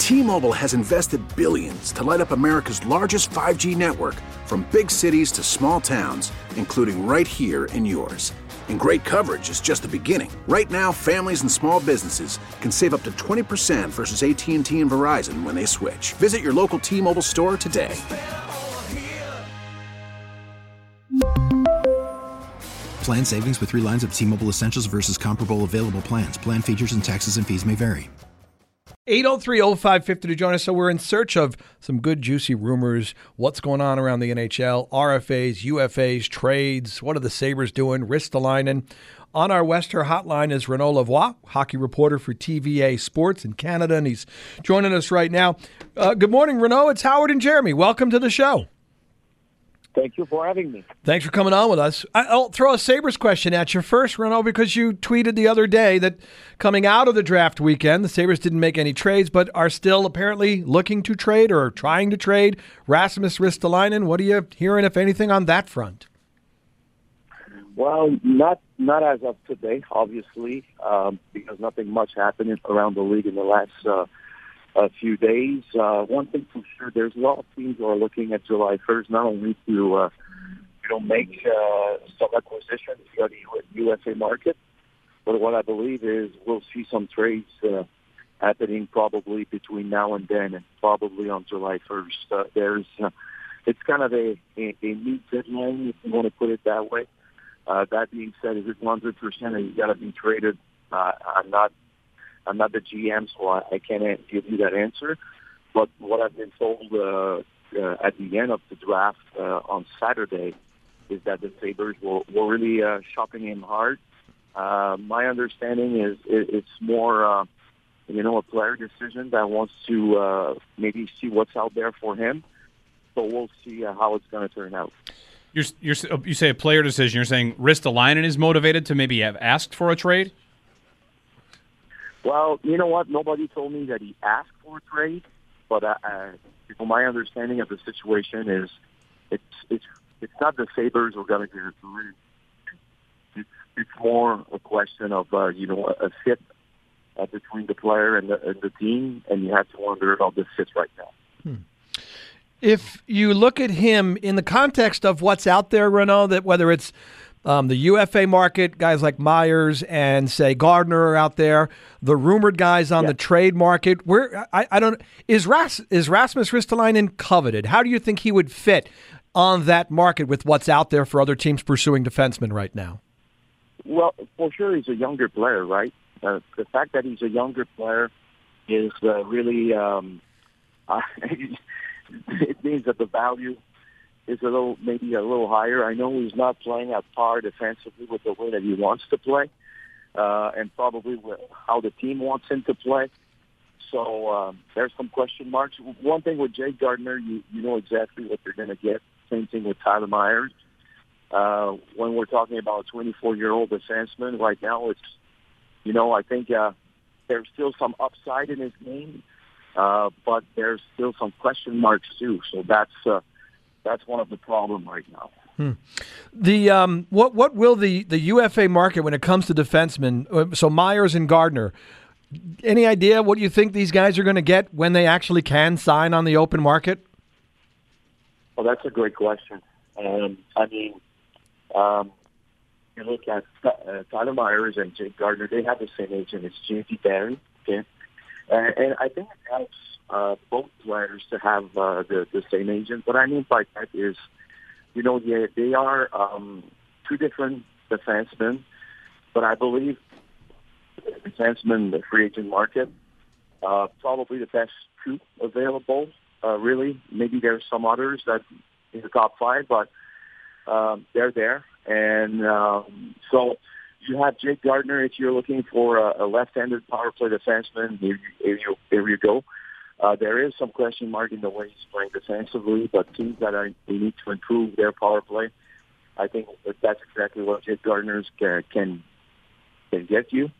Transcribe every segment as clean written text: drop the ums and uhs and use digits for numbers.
T-Mobile has invested billions to light up America's largest 5G network, from big cities to small towns, including right here in yours. And great coverage is just the beginning. Right now, families and small businesses can save up to 20% versus AT&T and Verizon when they switch. Visit your local T-Mobile store today. Plan savings with 3 lines of T-Mobile Essentials versus comparable available plans. Plan features and taxes and fees may vary. 803-0550 to join us. So we're in search of some good, juicy rumors. What's going on around the NHL, RFAs, UFAs, trades. What are the Sabres doing? Ristolainen. On our Wester hotline is Renaud Lavoie, hockey reporter for TVA Sports in Canada, and he's joining us right now. Good morning, Renaud. It's Howard and Jeremy. Welcome to the show. Thank you for having me. Thanks for coming on with us. I'll throw a Sabres question at you first, Renaud, because you tweeted the other day that coming out of the draft weekend, the Sabres didn't make any trades, but are still apparently looking to trade or trying to trade Rasmus Ristolainen. What are you hearing, if anything, on that front? Well, not as of today, obviously, because nothing much happened around the league in the last few days. One thing for sure, there's a lot of teams who are looking at July 1st, not only to make some acquisitions via the USA market, but what I believe is we'll see some trades happening probably between now and then, and probably on July 1st. It's kind of a neat deadline, if you want to put it that way. That being said, is it 100% and you got to be traded? I'm not the GM, so I can't give you that answer. But what I've been told at the end of the draft on Saturday is that the Sabres were really shopping him hard. My understanding is it's more, a player decision that wants to maybe see what's out there for him. So we'll see how it's going to turn out. You say a player decision. You're saying Ristolainen is motivated to maybe have asked for a trade? Well, you know what? Nobody told me that he asked for a trade, but my understanding of the situation is it's not the Sabres who are going to get it. It's more a question of a fit between the player and the team, and you have to wonder about the fit right now. If you look at him in the context of what's out there, Renaud, that whether it's the UFA market, guys like Myers and, say, Gardner are out there, the rumored guys on the trade market. Is Rasmus Ristolainen coveted? How do you think he would fit on that market with what's out there for other teams pursuing defensemen right now? Well, for sure he's a younger player, right? The fact that he's a younger player is really it means that the value is maybe a little higher. I know he's not playing at par defensively with the way that he wants to play, and probably with how the team wants him to play. So there's some question marks. One thing with Jake Gardner, you know exactly what you're going to get. Same thing with Tyler Myers. When we're talking about a 24-year-old defenseman right now, I think there's still some upside in his game, but there's still some question marks too. So that's one of the problems right now. The what will the UFA market when it comes to defensemen? So Myers and Gardner. Any idea what you think these guys are going to get when they actually can sign on the open market? Well, that's a great question. You look at Tyler Myers and Jake Gardner. They have the same agent as J.T. Barry. Okay, and I think it helps both players to have the same agent. What I mean by that is, they are two different defensemen, but I believe the defenseman, the free agent market, probably the best two available. Really, maybe there's some others that in the top five, but they're there. And so you have Jake Gardner. If you're looking for a left-handed power play defenseman, here you go. There is some question mark in the way he's playing defensively, but teams that they need to improve their power play, I think that's exactly what Jake Gardner can give you.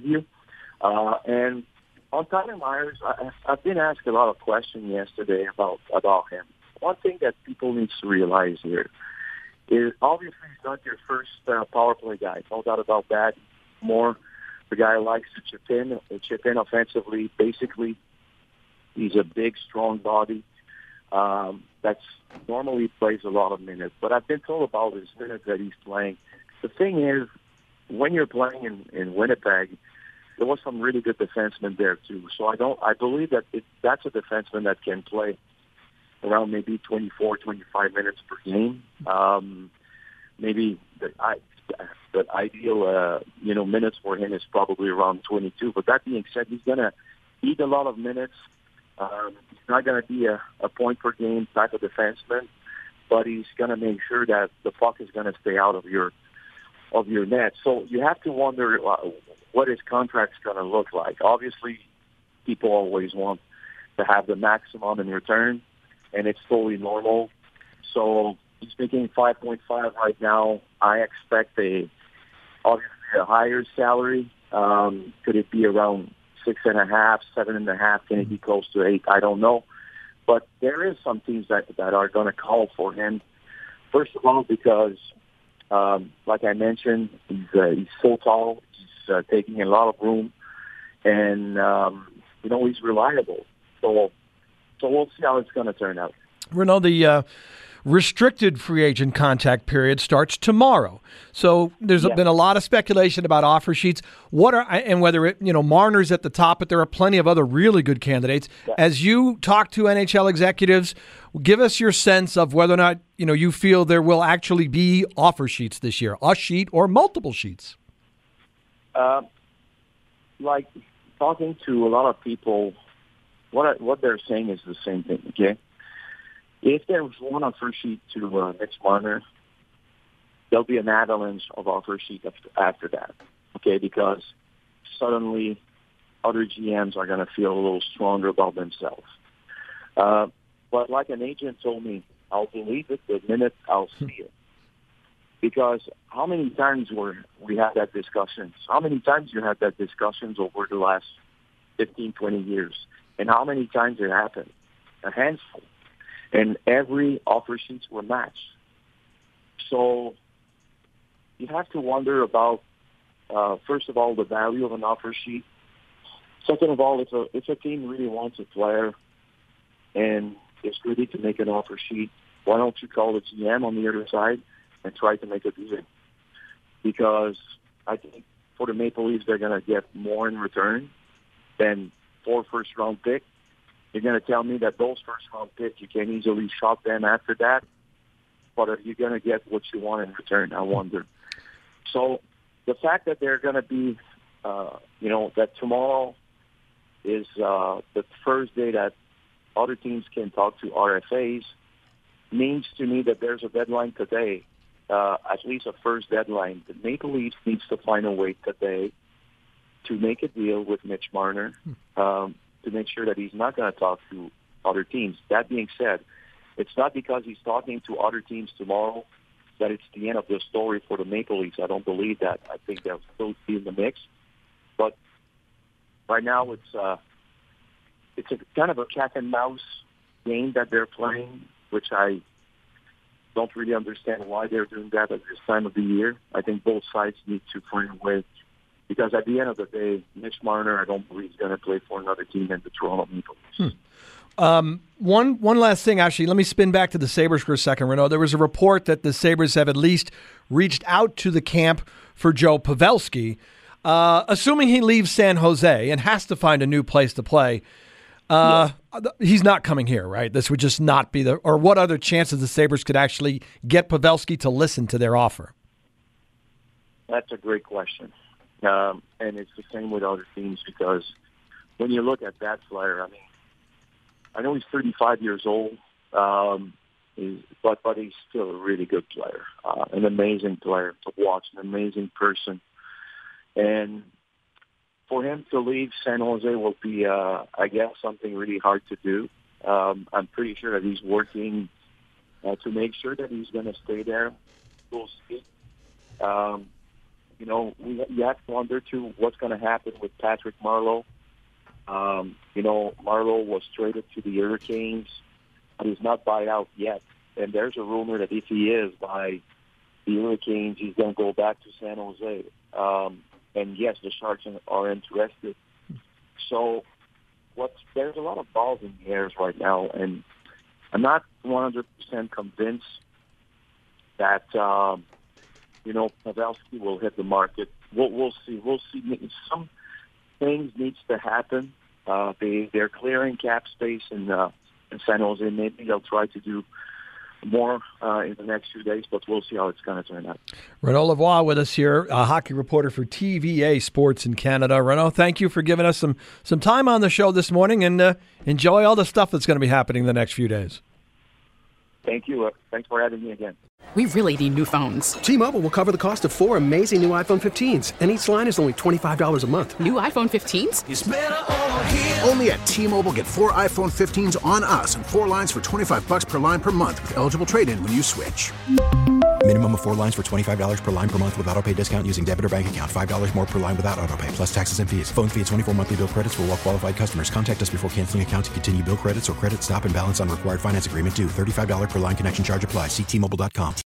And on Tyler Myers, I've been asked a lot of questions yesterday about him. One thing that people need to realize here is obviously he's not your first power play guy. No doubt about that. More the guy likes to chip in offensively. Basically, He's a big, strong body. That's normally plays a lot of minutes. But I've been told about his minutes that he's playing. The thing is, when you're playing in Winnipeg, there was some really good defensemen there too. So I believe that that's a defenseman that can play around maybe 24, 25 minutes per game. Maybe the ideal minutes for him is probably around 22. But that being said, he's going to eat a lot of minutes. He's not going to be a point per game type of defenseman, but he's going to make sure that the puck is going to stay out of your net. So you have to wonder what his contract's going to look like. Obviously, people always want to have the maximum in return, and it's totally normal. So he's making 5.5 right now. I expect obviously a higher salary. Could it be around 6.5, 7.5? Can it be close to 8? I don't know. But there is some teams that are going to call for him. First of all, because like I mentioned, he's so tall. He's taking a lot of room, and he's reliable. So we'll see how it's going to turn out. Renaud, the restricted free agent contact period starts tomorrow. So there's been a lot of speculation about offer sheets. Whether Marner's at the top, but there are plenty of other really good candidates. Yeah. As you talk to NHL executives, give us your sense of whether or not you feel there will actually be offer sheets this year, a sheet or multiple sheets. Like talking to a lot of people, what they're saying is the same thing. Okay. If there was one offer sheet to Mitch Marner, there'll be an avalanche of offer sheets after that, okay? Because suddenly other GMs are going to feel a little stronger about themselves. But like an agent told me, I'll believe it the minute I'll see it. Because how many times we had that discussion? How many times you had that discussions over the last 15, 20 years? And how many times it happened? A handful. And every offer sheets were matched. So you have to wonder about, first of all, the value of an offer sheet. Second of all, if a team really wants a player and is ready to make an offer sheet, why don't you call the GM on the other side and try to make a deal? Because I think for the Maple Leafs, they're going to get more in return than 4 first-round picks. You're going to tell me that those first-round picks, you can easily shop them after that, but are you going to get what you want in return? I wonder. So the fact that they're going to be, that tomorrow is the first day that other teams can talk to RFAs means to me that there's a deadline today, at least a first deadline. The Maple Leafs needs to find a way today to make a deal with Mitch Marner, to make sure that he's not going to talk to other teams. That being said, it's not because he's talking to other teams tomorrow that it's the end of the story for the Maple Leafs. I don't believe that. I think they'll still be in the mix. But right now it's a kind of a cat and mouse game that they're playing, which I don't really understand why they're doing that at this time of the year. I think both sides need to find a way. Because at the end of the day, Mitch Marner, I don't believe he's going to play for another team than the Toronto Maple Leafs. One last thing, actually. Let me spin back to the Sabres for a second, Renaud. There was a report that the Sabres have at least reached out to the camp for Joe Pavelski. Assuming he leaves San Jose and has to find a new place to play, he's not coming here, right? This would just not be or what other chances the Sabres could actually get Pavelski to listen to their offer? That's a great question. And it's the same with other teams because when you look at that player, I mean, I know he's 35 years old, but he's still a really good player, an amazing player to watch, an amazing person. And for him to leave San Jose will be, I guess, something really hard to do. I'm pretty sure that he's working to make sure that he's going to stay there full speed. You have to wonder, too, what's going to happen with Patrick Marleau. Marleau was traded to the Hurricanes, but he's not buy out yet. And there's a rumor that if he is by the Hurricanes, he's going to go back to San Jose. And, yes, the Sharks are interested. So there's a lot of balls in the air right now, and I'm not 100% convinced that Pavelski will hit the market. We'll see. Some things needs to happen. They're clearing cap space in San Jose. Maybe they'll try to do more in the next few days, but we'll see how it's going to turn out. Renaud Lavoie with us here, a hockey reporter for TVA Sports in Canada. Renaud, thank you for giving us some time on the show this morning, and enjoy all the stuff that's going to be happening the next few days. Thank you. Thanks for having me again. We really need new phones. T-Mobile will cover the cost of 4 amazing new iPhone 15s, and each line is only $25 a month. New iPhone 15s? It's better over here. Only at T-Mobile, get 4 iPhone 15s on us and 4 lines for $25 per line per month with eligible trade-in when you switch. Minimum of 4 lines for $25 per line per month with auto-pay discount using debit or bank account. $5 more per line without auto-pay, plus taxes and fees. Phone fee at 24 monthly bill credits for well-qualified customers. Contact us before canceling account to continue bill credits or credit stop and balance on required finance agreement due. $35 per line connection charge applies. See T-Mobile.com.